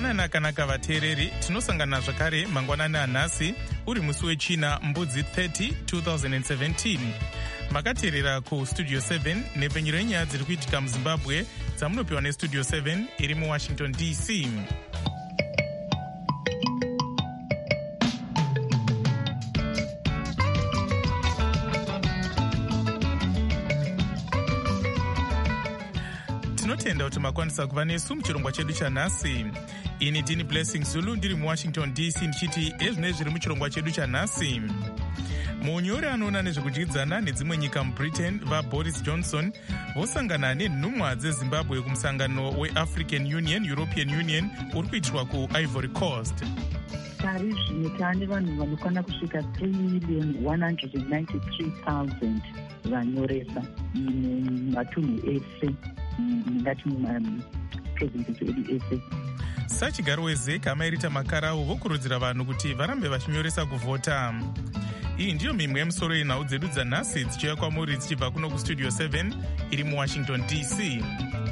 Mangwanani akanaka vateereri, tinosangana zvakare mangwanani anhasi uri musi wechina mbudzi 30 2017. Makateerera kustudio 7 nepfenyuro yenyaya dziri kuitika muzimbabwe dzamunopiwa nestudio 7 iri muwashington DC. Tinotenda kuti makwanisa kuva nesu muchirongwa chedu chanhasi. Ini ndini Blessing Zulu ndiri muwashington DC ndichiti ezvine zviri muchirongwa chedu chanhasi. Munyori anoona nezvekudyidzana nedzimwe nyika mubritain vaBoris Johnson vosangana nenhumwa dzezimbabwe kumusangano weAfrican Union European Union uri kuitirwa kuIvory Coast. Pari zvino taane vanhu vanokwana kusvika 3,193,000 vanyoresa mumatunhu ese, ngati mumaprovinces edu ese. Sachigaro weZEC amairita makarau vokurudzira vanhu kuti varambe vachinyoresa kuvhota. Iyi ndiyo mimwe yemusoro yenhau dzedu dzanhasi dzichiuya kwamuri dzichibva kuno kustudio 7 iri muwashington DC.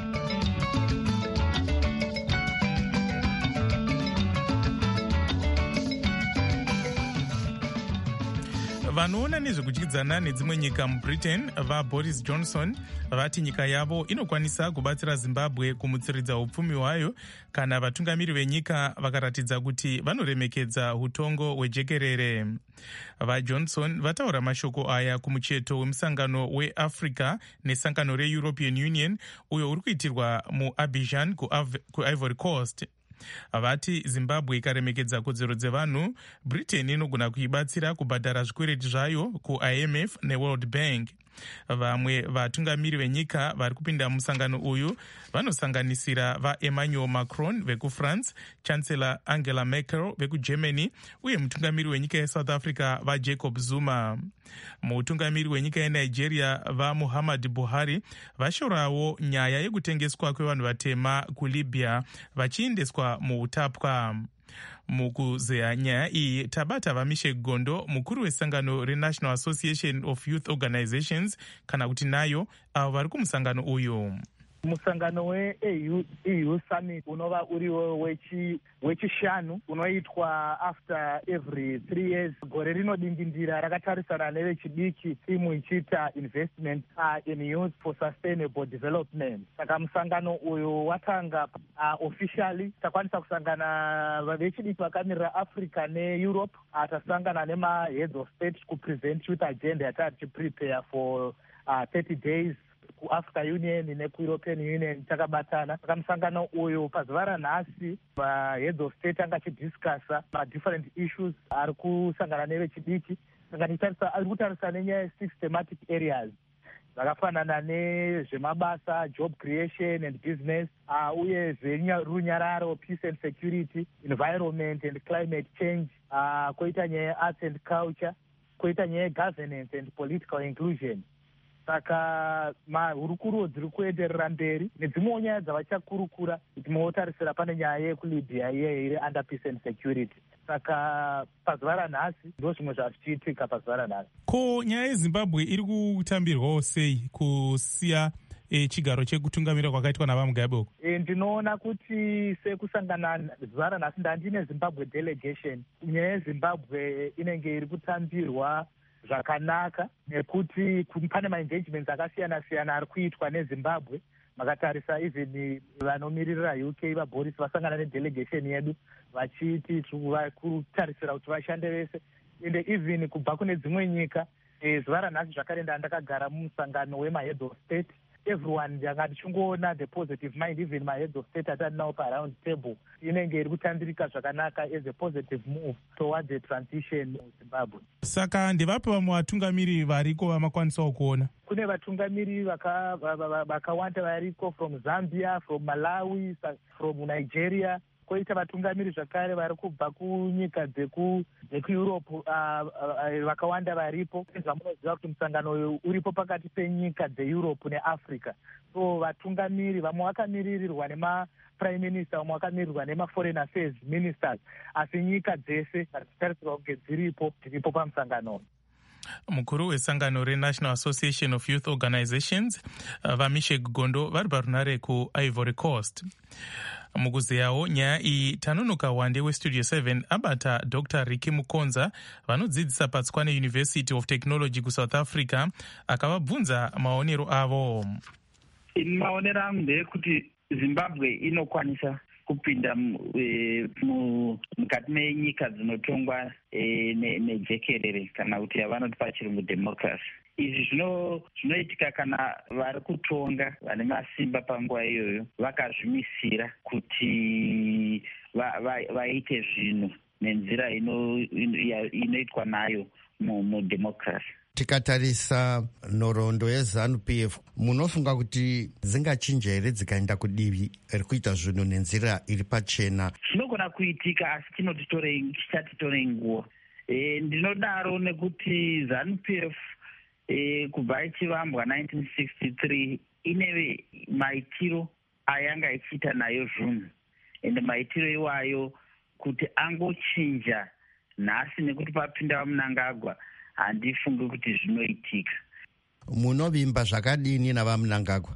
Vanoona nezvekudyidzana nedzimwe nyika mubritain vaBoris Johnson vati nyika yavo inokwanisa kubatsira Zimbabwe kumutsiridza upfumi hwayo kana vatungamiri venyika vakaratidza kuti vanoremekedza utongo hwejekerere. VaJohnson vataura mashoko aya kumucheto wemusangano weAfrica nesangano reEuropean Union uyo uri kuitirwa muAbidjan kuIvory Coast. Vati Zimbabwe ikaremekedza kodzero dzevanhu, Britain inogona kuibatsira kubhadhara zvikwereti zvayo kuIMF neWorld Bank. Vamwe vatungamiri venyika vari kupinda musangano uyu vanosanganisira vaEmmanuel Macron vekufrance, Chancellor Angela Merkel vekuGermany uye mutungamiri wenyika yeSouth Africa vaJacob Zuma. Mutungamiri wenyika yeNigeria vaMuhammad Buhari vashorawo nyaya yekutengeswa kwevanhu vatema kuLibya vachiendeswa muutapwa. Mukuzeya nyaya iyi tabata vaMishe Gondo, mukuru wesangano reNational Association of Youth Organizations, kana kuti nayo avo vari kumusangano uyu. Musangano weEU Summit unova uriwo wechishanu unoitwa after every 3 years. Gore rinodindindira rakatarisana nevechidiki, timu ichiita investment in youth for sustainable development. Saka musangano uyu watanga officially takwanisa kusangana vechidiki vakamirira Africa neEurope, tasangana nema-heads of state kupresent youth agenda yatari tiprepare for 30 days kuAfrica Union nekuEuropean Union takabatana. Saka musangano uyu pazuva ranhasi heads of state anga achidiscussa different issues ari kusangana nevechidiki. Saka ari kutarisa nenyaya 6 thematic areas zvakafanana nezvemabasa, job creation and business, uye zverunyararo, peace and security, environment and climate change, koita nyaya arts and culture, koita nyaya governance and political inclusion. Saka mahurukuro dziri kuenderera mberi nedzimwewo nyaya dzavachakurukura timotarisira pane nyaya yekulibya iye iri under peace and security. Saka pazuva ranhasi ndo zvimwe zvazvichiitika pazuva ranhasi. Ko nyaya yeZimbabwe iri kutambirwawo sei kusiya chigaro chekutungamira kwakaitwa navaMugabe uko? Ndinoona kuti sekusangana zuva ranhasi ndandine Zimbabwe delegation, nyaya yeZimbabwe inenge iri kutambirwa zvakanaka nekuti pane ma-engagements akasiyana-siyana ari kuitwa neZimbabwe. Makatarisa even vanomiririra UK vaBoris vasangana nedelegation yedu vachiti kutarisira kuti vashande vese, ende even kubva kune dzimwe nyika. Zuva ranhasi zvakare ndakagara mumusangano wema-heads of state. Everyone ndanga ndichingoona the positive mind, even my-heads of state atari nawo pa-round table inenge iri kutambirika zvakanaka as a positive move towards the transition muZimbabwe. Saka ndevapi vamwe vatungamiri variko vamakwanisawo kuona? Kune vatungamiri vakawanda variko from Zambia, from Malawi, from Nigeria. Koita vatungamiri zvakare vari kubva kunyika dzekuEurope vakawanda varipo. Zvamunoziva kuti musangano uyu uripo pakati penyika dzeEurope neAfrica. So vatungamiri vamwe vakamiririrwa prime minister, vamwe vakamirirwa foreign affairs ministers, asi nyika dzese dzitarisirwa kunge dziripo pamusangano. Mukuru wesangano reNational Association of Youth Organizations vaMishek Gondo vari parunare kuIvory Coast. Mukuzeyawo nyaya iyi, Tanunuka Wande weStudio 7 abata Dr. Ricky Mukonza vanodzidzisa paTswane University of Technology kuSouth Africa akavabvunza maonero avo. Maonero angu ndeyekuti Zimbabwe inokwanisa kupinda mukati menyika dzinotongwa nejekerere kana kuti yavanoti pachirungu democracy. Izvi zvinoitika kana vari kutonga vane masimba panguva iyoyo vakazvimisira kuti vaite zvinhu nenzira inoitwa nayo mudemocracy. Tikatarisa nhoroondo yeZANU-PF, munofunga kuti dzingachinja here dzikaenda kudivi rekuita zvinhu nenzira iri pachena? Zvinogona kuitika, asi chichatitorei nguva. Ndinodaro nekuti ZANU-PF kubva ichivambwa 1963 ine maitiro ayanga ichiita nayo zvinhu, ende maitiro iwayo kuti angochinja nhasi nekuti papinda vaMnangagwa handifungi kuti zvinoitika. Munovimba zvakadini navaMnangagwa?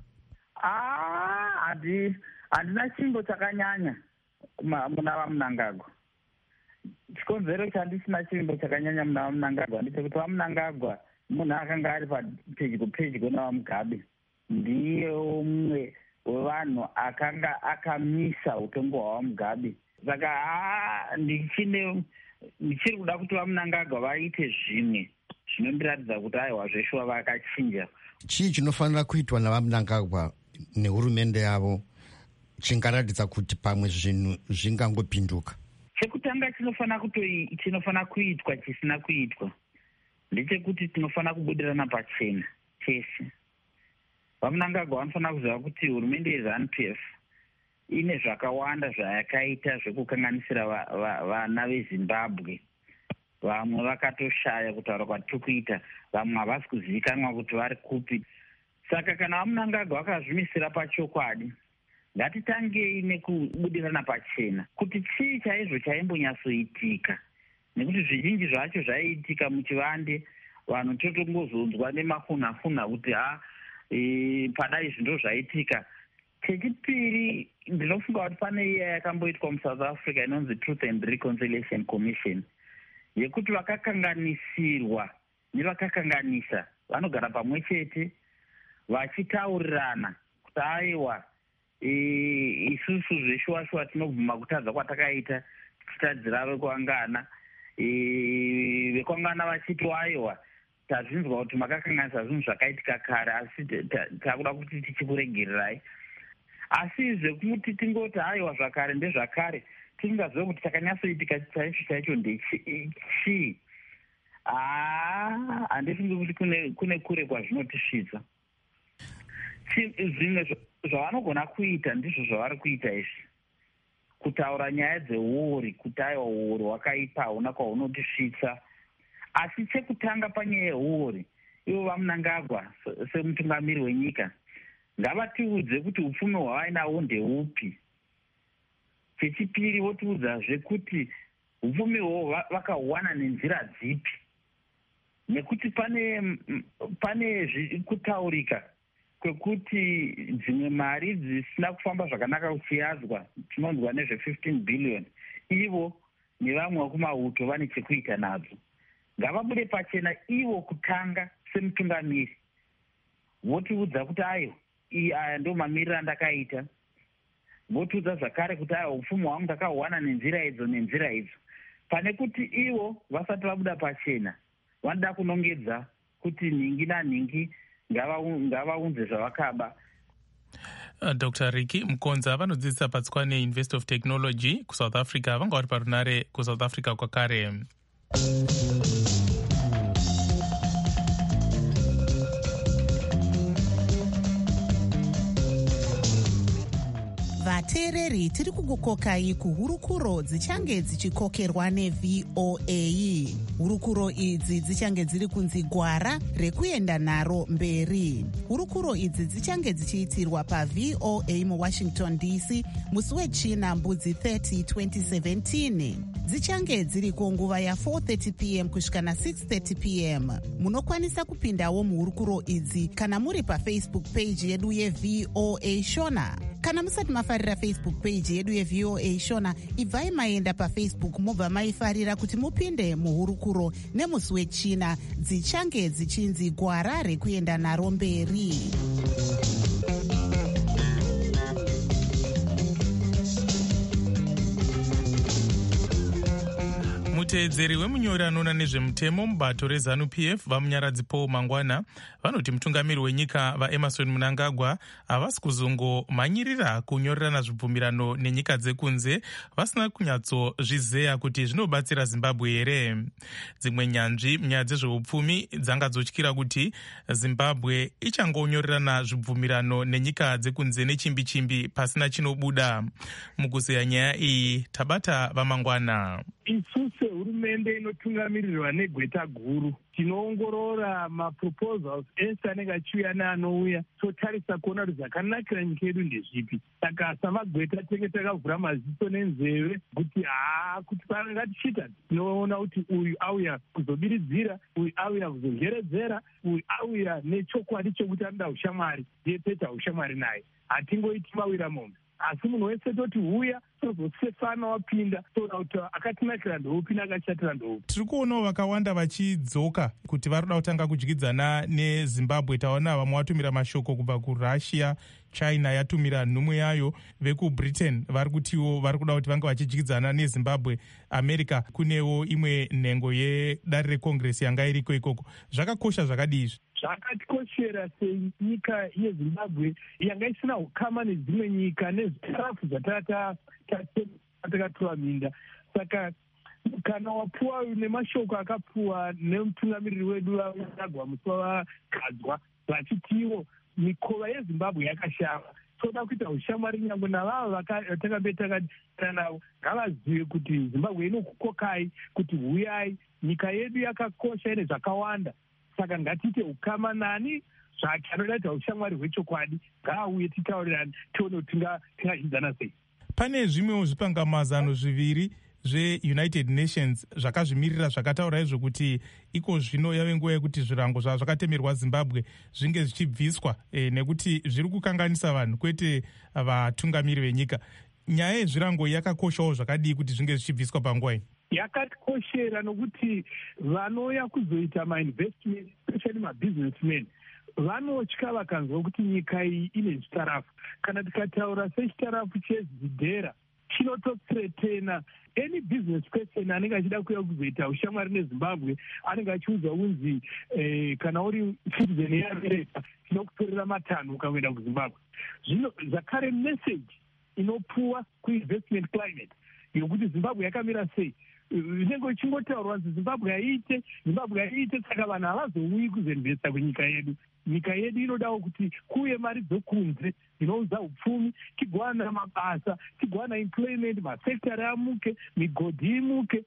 Handina chimbo chakanyanya muna vaMnangagwa. Chikonzero chandisina chimbo chakanyanya muna vaMnangagwa ndechekuti vaMnangagwa munhu akanga ari pedyo navaMugabe. Ndiye umwe wevanhu akanga akamisa utongo hwavaMugabe. Saka ndichiri kuda kuti vaMnangagwa vaite zvimwe zvinondiratidza kuti aiwa zveshuwa vakachinja. Chii chinofanira kuitwa navaMnangagwa nehurumende yavo chingaratidza kuti pamwe zvinhu zvingangopinduka? Chekutanga chinofana kuitwa chisina kuitwa ndechekuti tinofana kubudirana pachena chese. VaMnangagwa vanofanira kuziva kuti hurumende yeZANU-PF ine zvakawanda zvayakaita zvekukanganisira vana veZimbabwe. Vamwe vakatoshaya kutaura kwatiri kuita, vamwe havasi kuzivikanwa kuti vari kupi. Saka kana vaMnangagwa vakazvimisira pachokwadi, ngatitangei nekubudirana pachena kuti chii chaizvo chaimbonyatsoitika, nekuti zvizhinji zvacho zvaiitika muchivande. Vanhu totongozonzwa nemafunhafuna kuti padai zvinhu zvaitika. Chechipiri, ndinofunga kuti pane iya yakamboitwa muSouth Africa inonzi Truth and Reconciliation Commission, yekuti vakakanganisirwa nevakakanganisa vanogara pamwe chete vachitaurirana kuti aiwa isusu zveshuwa tinobvuma kutadza kwatakaita tichitadzira vekuangana. Vekuangana vachiti aiwa tazvinzwa kuti makakanganisa zvinhu zvakaitika kare, asi takuda kuti tichikuregererai. Asi zvekuti tingoti aiwa zvakare ndezvakare, tingazive kuti chakanyatsoitika chaicho ndechii. Handifungi kuti kune kure kwazvinotisvitsa. Zvimwe zvavanogona kuita ndizvo zvavari kuita izvi, kutaura nyaya dzeuri, kuti aiwa uori wakaipa hauna kwaunotisvitsa. Asi chekutanga panyaya yeuri, ivo vaMnangagwa semutungamiri wenyika ngavatiudze kuti upfumi hwavainahwo ndeupi. Chechipiri, votiudzazve kuti upfumi hwo vakahuwana nenzira dzipi, nekuti pane kutaurika kwekuti dzimwe mari dzisina kufamba zvakanaka kuchiyadzwa, tinonzwa nezve15 billion, ivo nevamwe vekumauto vane chekuita nadzo. Ngavabude pachena ivo kutanga semutungamiri, votiudza kuti aya ndo mamiriro andakaita. Votiudza zvakare kuti upfumi hwangu ndakahuwana nenzira idzo. Pane kuti ivo vasati vabuda pachena vanoda kunongedza kuti nhingi nanhingi ngavaunze zvavakaba. Dr. Ricky Mukonza vanodzidzisa paTswane University of Technology kuSouth Africa, vanga vari parunare kuSouth Africa kwakare. Vateereri, tiri kukukokai kuhurukuro dzichange dzichikokerwa neVOA. Hurukuro idzi dzichange dziri kunzi gwara rekuenda naro mberi. Hurukuro idzi dzichange dzichiitirwa paVOA muWashington DC musi wechina mbudzi 30 2017. dzichange dziriko nguva ya4:30 p.m. kusvika na6:30 p.m. munokwanisa kupindawo muhurukuro idzi kana muri pafacebook page yedu yeVOA Shona. Kana musati mafarira Facebook page yedu yeVOA Shona, ibvai maenda pafacebook mobva maifarira kuti mupinde muhurukuro nemusi wechina dzichange dzichinzi gwara rekuenda naro mberi. Muteedzeri wemunyori anoona nezvemutemo mubato reZANU-PF vamunyaradzi Paul Mangwana vanoti mutungamiri wenyika vaEmmerson Mnangagwa havasi kuzongomhanyirira kunyorerana zvibvumirano nenyika dzekunze vasina kunyatsozvizeya kuti zvinobatsira Zimbabwe here. Dzimwe nyanzvi munyaya dzezveupfumi dzangadzotyira kuti Zimbabwe ichangonyorerana zvibvumirano nenyika dzekunze nechimbi-chimbi pasina chinobuda. Mukuzeya nyaya iyi tabata vaMangwana. Isuse hurumende inotungamirirwa negweta guru tinoongorora maproposals ese anenge achiuya neanouya totarisa kuona kuti zvakanakira nyika yedu ndezvipi. Saka samagweta tenge takavhura maziso nenzeve kuti kuti pananga tichita tinoona kuti uyu auya kuzobiridzira, uyu auya kuzongeredzera, uyu auya nechokwadi chokuti anoda ushamwari, ndiye peta ushamwari naye. Hatingoiti mawira mombe. Asi munhu wese toti huya tozosefana wapinda toda kuti akatinakira ndoupi neakashatira ndoupi. Tiri kuonawo vakawanda vachidzoka kuti varikuda kutanga kudyidzana neZimbabwe. Taona vamwe vatumira mashoko kubva kuRussia, China yatumira nhumwe yayo, vekuBritain vari kutiwo vari kuda kuti vange vachidyidzana neZimbabwe. America kunewo imwe nhengo yedare rekongresi yanga iriko ikoko. Zvakakosha zvakadii izvi? Zvakatikoshera senyika yeZimbabwe yanga isina ukama nedzimwe nyika nezvitarafu zvatakatora minda. Saka kana wapuwa nemashoko akapuwa nemutungamiriri wedu Mnangagwa musi wavagadzwa vachitiwo mikova yeZimbabwe yakashama, toda kuita ushamwari nyangwe navavo vatakambe takadana navo ngavazive kuti Zimbabwe inokukokai kuti huyai, nyika yedu yakakosha ine zvakawanda. Saka ngatiite ukama nani zvake anoda kuita ushamwari hwechokwadi, ngaauye titaurirane tione kuti tingazvidzana sei. Pane zvimwewo zvipangamazano zviviri zveUnited Nations zvakazvimirira zvakataura izvo kuti iko zvino yave nguva yekuti zvirango zvavo zvakatemerwa Zimbabwe zvinge zvichibviswa nekuti zviri kukanganisa vanhu kwete vatungamiri venyika. Nyaya yezvirango yakakoshawo zvakadii kuti zvinge zvichibviswa panguva iyi? Yakatikoshera nokuti vanouya kuzoita mainvestment, especially mabusinessmen, vanotya vakanzwa kuti nyika iyi ine zvitarafu. Kana tikataura sechitarafu chezidhera chinotothretena any business person anenge achida kuuya kuzoita ushamwari neZimbabwe anenge achiudzwa kunzi kana uri citizen yeAmerica tinokutorera matanho ukaenda kuZimbabwe. Zvino zvakare message inopuwa kuinvestment climate yokuti Zimbabwe yakamira sei. Zvinenge uchingotaurwa kuti Zimbabwe haiite, saka vanhu havazouyi kuzoinvesta kunyika yedu. Nyika yedu inodawo kuti kuuye mari dzokunze dzinoudza upfumi, tigowana mabasa, tigowana employment, masekitari amuke, migodhi imuke,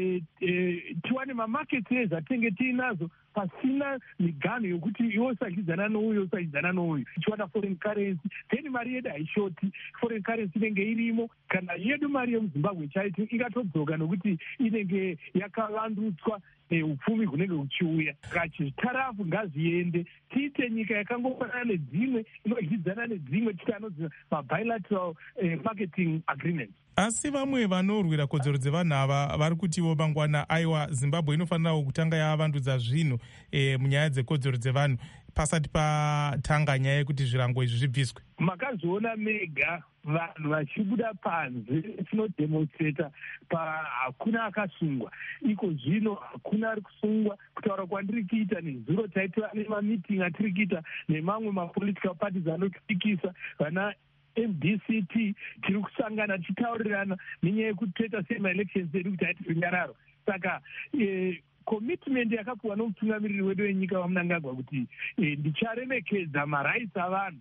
tiwane mamaketi ezvatinenge tiinazo pasina miganho yokuti iwe usachidzana nouyu usachidzana nouyu. Tichiwana foreign currency, then mari yedu haishoti, foreign currency inenge irimo. Kana yedu mari yemuZimbabwe chaito ikatodzoka nokuti inenge yakavandutswa upfumi hunenge huchiuya. Kachitarafu ngazviende, tiite nyika yakangofanana nedzimwe, inodyidzana nedzimwe, tiite anodzi mabilateral marketing agreements. Asi vamwe vanorwira kodzero dzevanhu ava vari kutiwo Mangwana, aiwa Zimbabwe inofanirawo kutanga yavandudza zvinhu munyaya dzekodzero dzevanhu pasati patanga nyaya yekuti zvirango izvi zvibviswe. Makazviona mega vanhu vachibuda panze tinodhemonstrata hakuna akasungwa. Iko zvino hakuna ari kusungwa. Kutaura kwandiri kuita nezuro taitova nemameeting atiri kuita nemamwe mapolitical parties anotipikisa vana MDCT, tiri kusangana tichitaurirana nenyaya yekuti toita semaelections edu kuti haiti runyararo. Saka commitment yakapuwa nomutungamiriri wedu wenyika vaMnangagwa kuti ndicharemekedza marights avanhu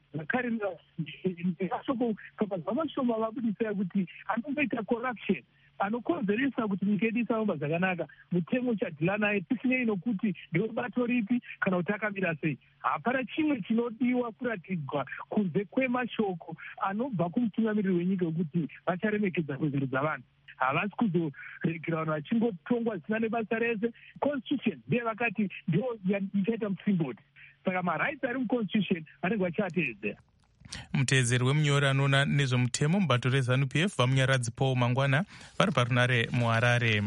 zvakare vamashoma vabudisa kuti anomboita corruption anokonzeresa kuti nyika yedu isafamba zvakanaka mutemo chadhila naye, tisinei nokuti ndewebato ripi kana kuti akamira sei. Hapana chimwe chinodiwa kuratidzwa kunze kwemashoko anobva kumutungamiriri wenyika wekuti vacharemekedza kodzero dzavanhu. Havasi kuzoregera vanhu vachingotongwa zvisina nebasa rese. Constitution ndiye vakati ndio ichaita musimboti, saka marights ari muconstitution vanenge vachiateedzera. Muteedzeri wemunyori anoona nezvemutemo mubato reZANU-PF vamunyaradzi Paul Mangwana vari parunare muHarare.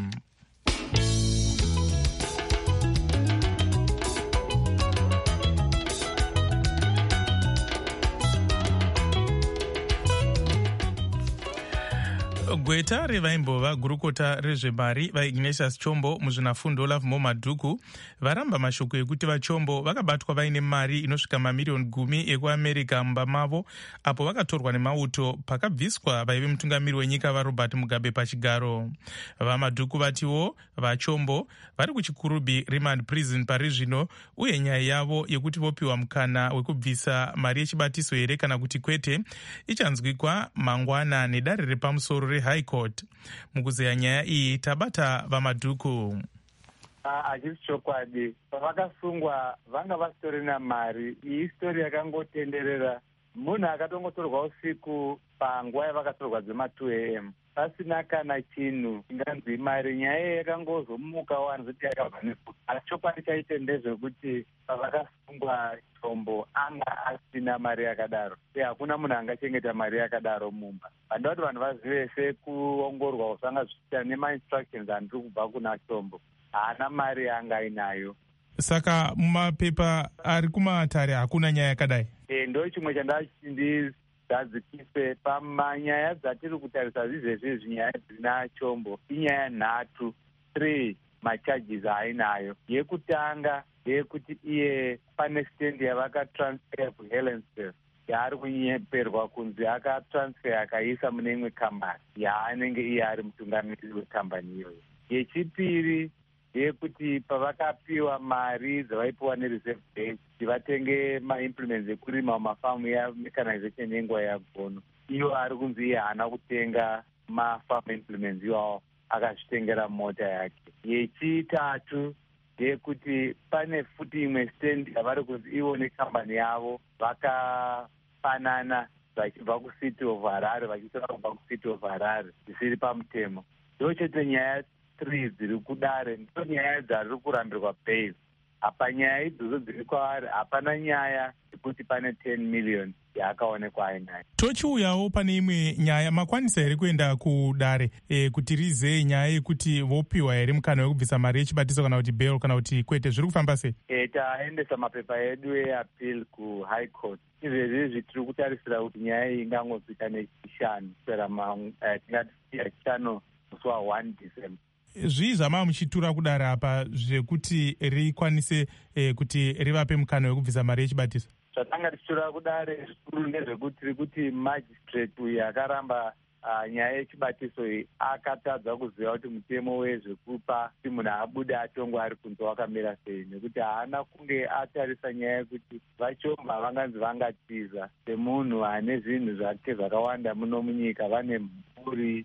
Gweta revaimbova gurukota rezvemari vaIgnatius Chombo muzvinafundo Lovemore Madhuku varamba mashoko ekuti vaChombo vakabatwa vaine mari inosvika mamiliyoni 10 ekuAmerica mumba mavo apo vakatorwa nemauto pakabviswa vaive mutungamiri wenyika vaRobert Mugabe pachigaro. VaMadhuku vatiwo vaChombo vari kuchikurubhi Remand Prison pari zvino, uye nyaya yavo yekuti vopiwa mukana wekubvisa mari yechibatiso here kana kuti kwete ichanzwikwa mangwana nedare repamusoro reHigh Court. Mukuzeya nyaya iyi tabata VaMadhuku. Hachisi chokwadi, pavakasungwa vanga vasitorina mari. Iyi isitori yakangotenderera. Munhu akatongotorwa usiku panguva yavakatorwa dzema2 AM pasina kana chinhu inganzi mari. Nyaya iyi yakangozomuka wanzoti yakabva nefuta. Asi chokwadi chaite ndezvekuti pavakasungwa Chombo anga asina mari yakadaro, uye hakuna munhu angachengeta mari yakadaro mumba. Vandoda kuti vanhu vazive sekuongorwa usanga zvichiita nemainstructions andiri kubva kuna Chombo, haana mari yaanga ainayo. Saka mumapepa ari kumatare hakuna nyaya yakadai. Ndo chimwe chandachindizadzikise pamanyaya dzatiri kutarisa zvizvezvi. Nyaya dzina Chombo inyaya 3 macharges ainayo. Yekutanga yekuti iye pane stendi yavakatransfer kuHelensville yaari kunyeperwa kunzi akatransfer akaisa mune imwe kambani yaanenge iye ari mutungamiriri wekambani iyoyo. Yechipiri yekuti pavakapiwa mari dzavaipiwa nereserve bank kuti vatenge maimplements ekurima mumafamu yamechanization yenguva yagono, iyo ari kunzi iye haana kutenga mafarm implements iwawo, akazvitengera mota yake. Yechitatu yekuti pane futi imwe stendi yavari kunzi ivo nekambani yavo vakafanana vachibva kuCity of Harare vachitora kubva kuCity of Harare zvisiri pamutemo. Ndo chete nyaya 3 dziri kudare, ndo nyaya dzari kurambirwa bail. Apa nyaya idzodzo dziri kwaari, hapana nyaya yekuti pane 10 million yaakaonekwa ainayo. Tochiuyawo pane imwe nyaya, makwanisa here kuenda kudare kuti rizei nyaya yekuti vopiwa here mukana wekubvisa mari yechibatiso kana kuti bail kana kuti kwete, zviri kufamba sei? Taendesa mapepa edu eappeal kuHigh Court. Izvezvi tiri kutarisira kuti nyaya iyi ingangozvika nechishanu kusera tingati chishanu musi wa1 December. Zvii zvama muchitura kudare apa zvekuti rikwanise kuti rivape mukana wekubvisa mari yechibatiso? Zvatanga tichitora kudare zvikuru ndezvekuti tiri kuti magistrate uyu akaramba nyaya yechibatiso iyi akatadza kuziva kuti mutemo wezvekupa kuti munhu abude atongwa ari kunze wakamira sei, nekuti haana kunge atarisa nyaya yekuti vaChombo vanganzi vangatiza semunhu ane zvinhu zvake zvakawanda muno munyika, vane mhuri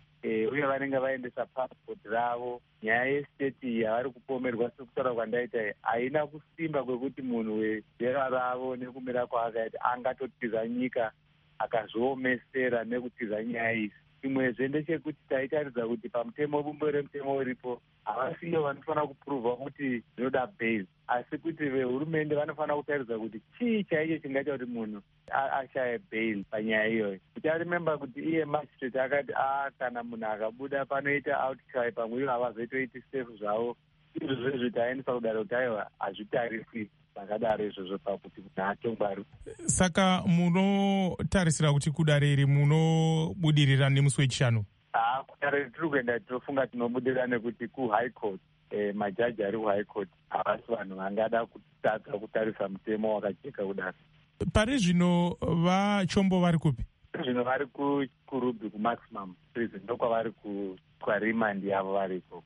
uye vanenge vaendesa passport ravo. Nyaya yestate iyi yavari kupomerwa sekutaura kwandaita haina kusimba kwekuti munhu wezera ravo nekumira kwaakaita angatotiza nyika akazviomesera nekutiza nyaya idzi. Chimwezve ndechekuti taitaridza kuti pamutemo bumbo remutemo uripo havasiyo vanofanira kupuruvha kuti zvinoda bail, asi kuti vehurumende vanofanira kutaridza kuti chii chaicho chingaita kuti munhu ashaye bail panyaya iyoyo. Kuti arimemba kuti iye magistrate akati kana munhu akabuda panoita outcry, pamwe ivo havazoitoiti safe zvavo, izvo zvezvo taendesa kudare kuti aiwa hazvitariswi zvakadaro izvozvo pakuti munhu atongwari. Saka munotarisira kuti kudare iri munobudirira nemusi wechishanu? Kudare tiri kuenda tinofunga tinobudirira nekuti kuHigh Court majaji ari kuHigh Court havasi vanhu vangada kutadza kutarisa mutemo wakajeka kudare. Pari zvino vaChombo vari kupi? Zvino vari kuRubhi kuMaximum Prison, ndokwavari kwaRimandi yavo vari ikoko.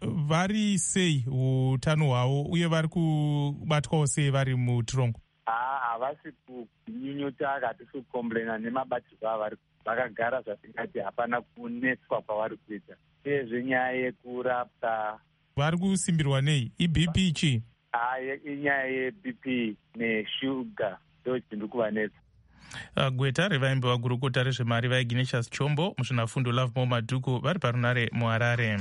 Vari sei utano hwavo uye vari kubatwawo sei vari mutorongo? Havasi kunyinyuta, hatisi kukomblena nemabatirwo avari vakagara zvatingati hapana kunetswa kwavari kuita. Uyezve nyaya yekurapwa vari kusimbirwa nei? iBP chii? Inyaya yeBP neshuga ndo chiri kuvanetsa. Gweta revaimbi vagurukota rezvemari vaIgnatius Chombo, muzvinafundo Lovemore Madhuku vari parunare muHarare.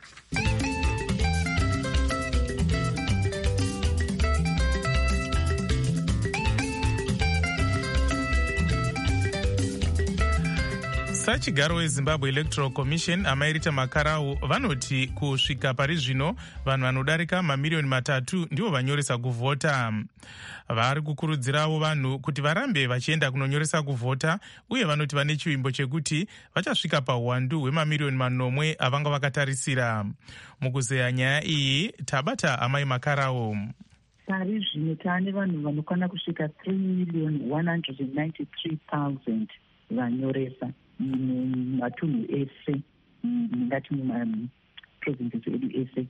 Sachigaro weZimbabwe Electoral Commission amairita makarau vanoti kusvika pari zvino vanhu vanodarika mamiliyoni 3 ndivo vanyoresa kuvhota. Vari kukurudzirawo vanhu kuti varambe vachienda kunonyoresa kuvhota, uye vanoti vane chivimbo chekuti vachasvika pauwandu hwemamiliyoni 9 avanga vakatarisira. Mukuzeya nyaya iyi tabata amai makarau. Pari zvino taane vanhu vanokwana kusvika 3,193,000 vanyoresa matunhu ese, ngati mumaprovinces edu ese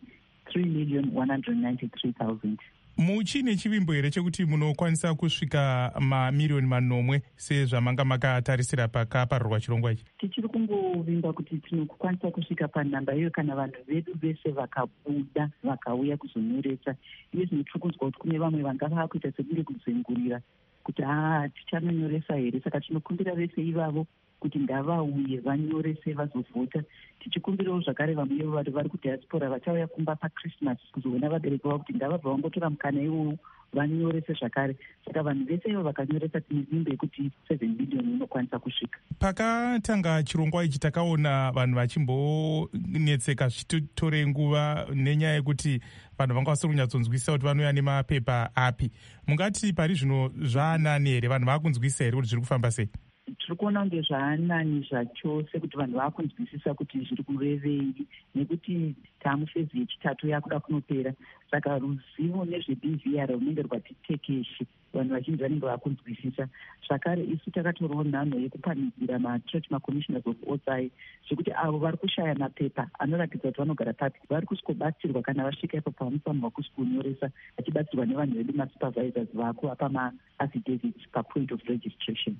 3,193,000. Muchine chivimbo here chekuti munokwanisa kusvika mamiliyoni 9 sezvamanga makatarisira pakaparurwa chirongwa ichi? Tichiri kungovimba kuti tinokwanisa kusvika panhamba iyo kana vanhu vedu vese vakabuda vakauya kuzonyoresa. Iye tiri kunzwa kuti kune vamwe vanga vakuita sekunge kuzengurira kuti tichanonyoresa here. Saka tinokumbira vese ivavo kuti ngavauye vanyorese vazovhota. Tichikumbirawo zvakare vamwe vari kudiaspora vachauya kumba paChristmas kuzoona vabereki vavo kuti ngavabva vangotora mukana iwowo vanyorese zvakare. Saka vanhu vese ivo vakanyoresa tine vimbo yekuti 7 billion inokwanisa kusvika. Pakatanga chirongwa ichi takaona vanhu vachimbonetseka zvitotore nguva nenyaya yekuti vanhu vanga vasiri kunyatsonzwisisa kuti vanouya nemapepa api. Mungati pari zvino zvaanani here? Vanhu vakunzwisisa here kuti zviri kufamba sei? Tiri kuona kunge zvaanani zvacho sekuti vanhu vakunzwisisa kuti zviri kurevei, nekuti tamufezi yechitatu yakuda kunopera. Saka ruzivo nezveBVR runenge rwati tekeshe, vanhu vazhinji vanenge vakunzwisisa. Zvakare isu takatorawo nhano yekupanidzira macommissioners of OSI zvekuti avo vari kushaya mapepa anoratidza kuti vanogara papi vari kusikobatsirwa kana vasvika ipo pavanofanirwa kusonyoresa, vachibatsirwa nevanhu vedu masupervisors vako apa maaffidavits papoint of registration.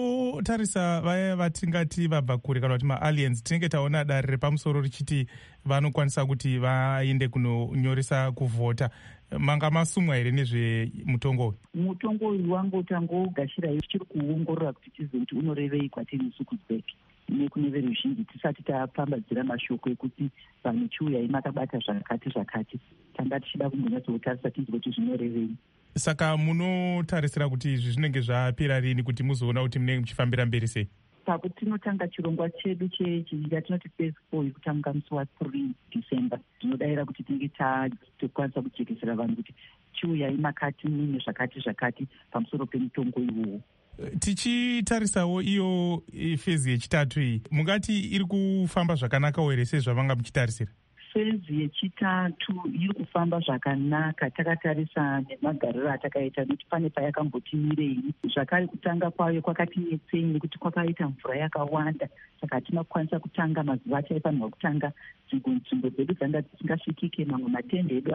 Totarisa vaya vatingati vabva kure kana kuti maaliens, tinenge taona dare repamusoro richiti vanokwanisa kuti vaende kunonyoresa kuvhota. Manga masumwa here nezvemutongo uyu? Mutongo uyu wangotangogashira tichiri kuongorora kuti tizive kuti unorevei kwatiri isu kuZBEC nekune veruzhinji tisati tapambadzira mashoko ekuti vanhu chiuyai makabata zvakati zvakati. Tanga tichida kumbonyatsotarisa tizive kuti zvinorevei. Saka munotarisira kuti izvi zvinenge zvapera rini kuti muzoona kuti munenge muchifambira mberi sei? Pakutinotanga chirongwa chedu yatinoti phase 4 yekutanga musi wa3 December, tinodayira kuti tinge tokwanisa kujekesera vanhu kuti chiuyai makati mune zvakati zvakati pamusoro pemutongo iwowo. Tichitarisawo iyo fezi yechitatu iyi, mungati iri kufamba zvakanaka here sezvavanga muchitarisira? Fezi yechitatu iri kufamba zvakanaka takatarisa nemagariro atakaita, nekuti pane payakambotimirei. Zvakare kutanga kwayo kwakatinetsei nekuti kwakaita mvura yakawanda, saka hatina kukwanisa kutanga mazuva achaifanirwa kutanga. Nzvimbo dzedu dzanga dzisingasvikike, mamwe matende edu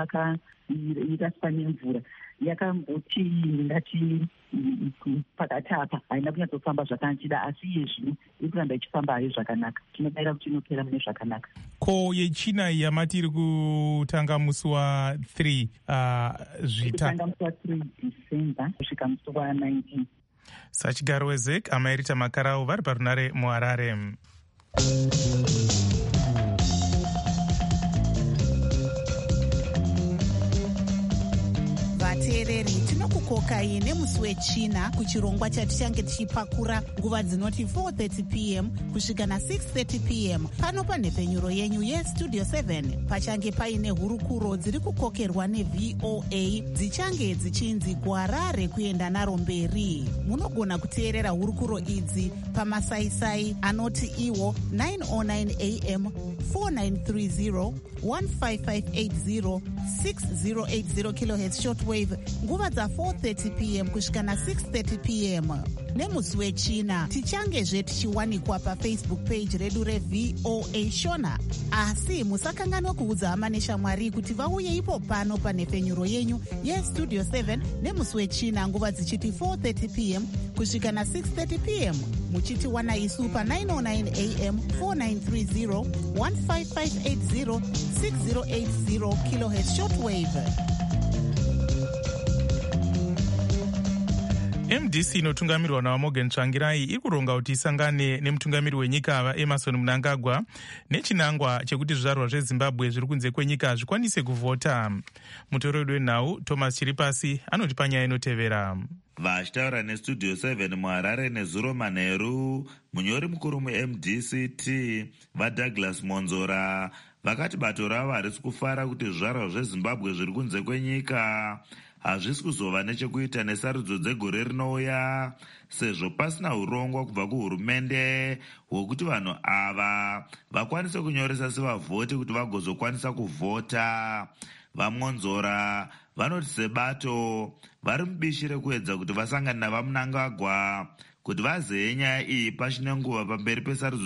akaraswa nemvura. Yakamboti ndingati pakati apa haina kunyatsofamba zvakanachida, asi iye zvino iri kuramba ichifamba hayo zvakanaka. Tinodayira kuti inopera mune zvakanaka. Ko yechina yamati iri kutanga musi wa3 kutanga musi wa3 December kusvika musi wa19. Sachigaro weZEC amairita makarau vari parunare muHarare. Vateereri, tinokukokai nemusi wechina kuchirongwa chatichange tichipakura nguva dzinoti 4:30 p.m. kusvika na6:30 p.m. pano panhepfenyuro yenyu yestudio 7. Pachange paine hurukuro dziri kukokerwa neVOA dzichange dzichinzi gwara rekuenda naro mberi. Munogona kuteerera hurukuro idzi pamasaisai anoti iwo 909 AM, 4930, 15580, 6080 kHz shortwave nguva dza 4 4:30 p.m. kusvika na6:30 p.m. nemusi wechina tichangezve tichiwanikwa pafacebook page redu revoa shona. Asi musakanganwa kuudza hama neshamwari kuti vauye ipo pano panhepfenyuro yenyu yestudio 7 nemusi wechina nguva dzichiti 4:30 p.m. kusvika na6:30 p.m. muchitiwana isu pa909 am 4930 15580 6080 kilohertz shortwave. MDC inotungamirwa naMorgan Tsvangirai iri kuronga kuti isangane nemutungamiri wenyika vaEmerson Mnangagwa nechinangwa chekuti zvizvarwa zveZimbabwe zviri kunze kwenyika zvikwanise kuvhota. Mutorori wenhau Thomas Chiripasi anoti panyaya inotevera. Vachitaura nestudio 7 muHarare nezuro manheru, munyori mukuru muMDCT vaDouglas Monzora vakati bato ravo harisi kufara kuti zvizvarwa zveZimbabwe zviri kunze kwenyika hazvisi kuzova nechekuita nesarudzo dzegore rinouya, sezvo pasina urongwa kubva kuhurumende hwokuti vanhu ava vakwanise kunyoresa sevavhoti kuti vagozokwanisa kuvhota. VaMonzora vanoti sebato vari mubishi rekuedza kuti vasangane navaMnangagwa kuti vazeye nyaya iyi pachine nguva pamberi pesarudzo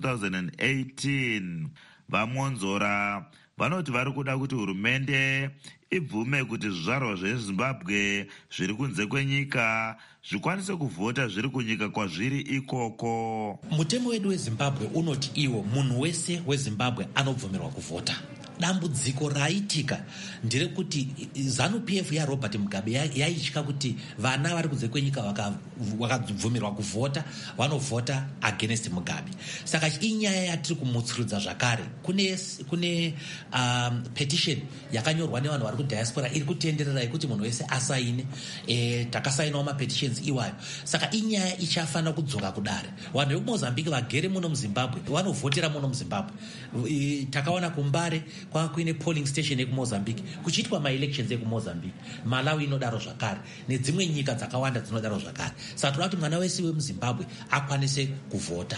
dza2018. VaMonzora vanoti vari kuda kuti hurumende ibvume kuti zvizvarwa zveZimbabwe zviri kunze kwenyika zvikwanise kuvhota zviri kunyika kwazviri ikoko. Mutemo wedu weZimbabwe unoti iwo munhu wese weZimbabwe anobvumirwa kuvhota. Dambudziko raitika nderekuti ZANU-PF yaRobert Mugabe yaitya kuti vana vari kunze kwenyika vakabvumirwa kuvhota vanovhota against Mugabe. Saka inyaya yatiri kumutsurudza zvakare. Kune petition yakanyorwa nevanhu vari kudiaspora iri kutenderera yekuti munhu wese asaine. Takasainawo mapetitions iwayo. Saka inyaya ichafanira kudzoka kudare. Vanhu vekumozambique vagere muno muZimbabwe vanovhotera muno muZimbabwe. Takaona kuMbare kwakuine polling station yekumozambique kuchiitwa maelections ekumozambique. Malawi inodaro zvakare nedzimwe nyika dzakawanda dzinodaro zvakare. Saka toda kuti mwana wese wemuZimbabwe akwanise kuvhota.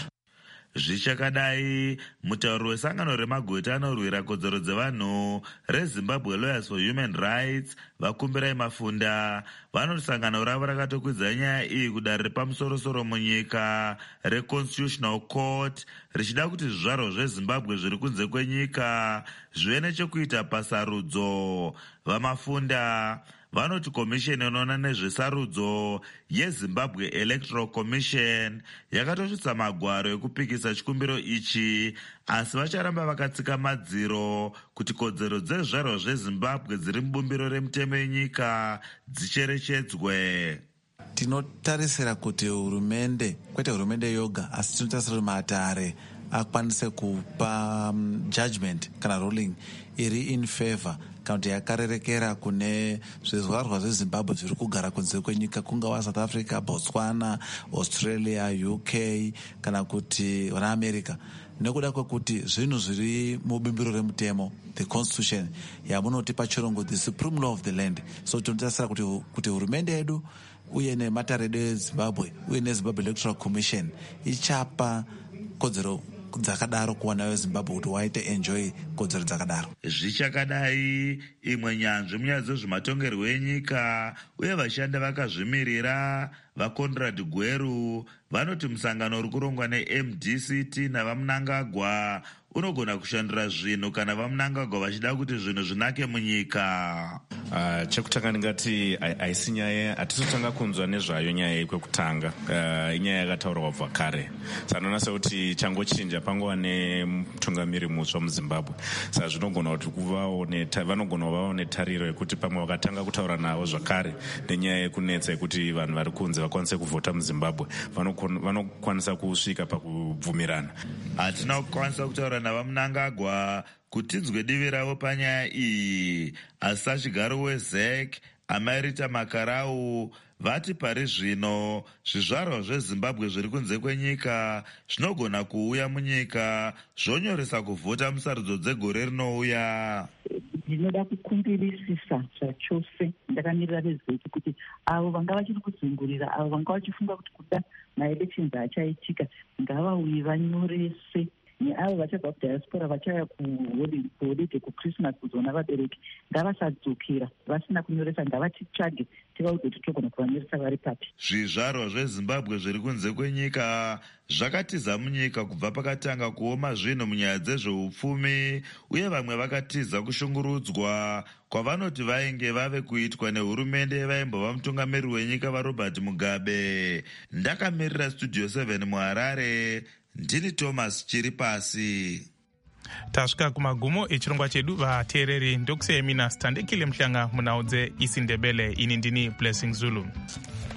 Zvichakadai, mutauri wesangano remagweta anorwira kodzero dzevanhu reZimbabwe Lawyers for Human Rights Vakumbirai Mafunda vanoti sangano ravo rakatokwidza nyaya iyi kudare repamusoro-soro munyika reConstitutional Court richida kuti zvizvarwa zveZimbabwe zviri kunze kwenyika zvive nechekuita pasarudzo. VaMafunda vanoti komisheni inoona nezvesarudzo yeZimbabwe Electoral Commission yakatosvitsa magwaro ekupikisa chikumbiro ichi, asi vacharamba vakatsika madziro kuti kodzero dzezvizvarwa zveZimbabwe dziri mubumbiro remutemo yenyika dzicherechedzwe. Tinotarisira kuti hurumende, kwete hurumende yoga, asi tinotarisira kuti matare akwanise kupa judgment kana ruling iri in favor kana kuti yakarerekera kune zvizvarwa zveZimbabwe zviri kugara kunze kwenyika, kungawa South Africa, Botswana, Australia, UK kana kuti vana America, nekuda kwekuti zvinhu zviri mubumbiro remutemo, the constitution yamunoti pachirungu the supreme law of the land. So tinotarisira kuti hurumende yedu uye nematare edu eZimbabwe uye neZimbabwe Electoral Commission ichapa kodzero dzakadaro kuwana veZimbabwe kuti waite enjoy kodzero dzakadaro. Zvichakadai, imwe nyanzvi munyaya dzezvematongerwo enyika uye vashanda vakazvimirira vaConrad Gweru vanoti musangano uri kurongwa neMDCT navaMnangagwa unogona kushandura zvinhu kana vaMnangagwa vachida kuti zvinhu zvinake munyika. Chekutanga ndingati haisi nyaya, hatisotanga kunzwa nezvayo nyaya yekwekutanga. Inyaya yakataurwa kubva kare. Sanoona sekuti changochinja pangova nemutungamiri mutsva muZimbabwe. Saka zvinogona kuti vanogona kuvawo netariro yekuti pamwe vakatanga kutaura navo zvakare nenyaya yekunetsa yekuti vanhu vari kunze vakwanise kuvhota muZimbabwe vanokwanisa kusvika pakubvumirana. Hatina kukwanisa kutaura navaMnangagwa kuti tinzwe divi ravo panyaya iyi, asi sachigaro weZEC Amarita Makarau vati pari zvino zvizvarwa zveZimbabwe zviri kunze kwenyika zvinogona kuuya munyika zvonyoresa kuvhota musarudzo dzegore rinouya. Ndinoda kukumbirisisa zvachose ndakamirira veZEC kuti avo vanga vachiri kuzungurira, avo vanga vachifunga kuti kuda maelections achaitika ngavauye vanyorese avo vachabva kudiaspora vachauya kuholidhe kuchristmas kuzoona vabereki ngavasadzokera vasina kunyoresa, ngavatitsvage tivauze kuti togona kuvanyoresa vari papi. Zvizvarwa zvezimbabwe zviri kunze kwenyika zvakatiza munyika kubva pakatanga kuoma zvinhu munyaya dzezveupfumi, uye vamwe vakatiza kushungurudzwa kwavanoti vainge vave kuitwa nehurumende vaimbova mutungamiri wenyika vaRobert Mugabe. Ndakamirira Studio 7 muHarare, ndini Thomas Chiripasi. Tasvika kumagumo echirongwa chedu vateereri. Ndokuseyemina Standekile Mhlanga munhau dzeIsindebele. Ini ndini Blessing Zulu.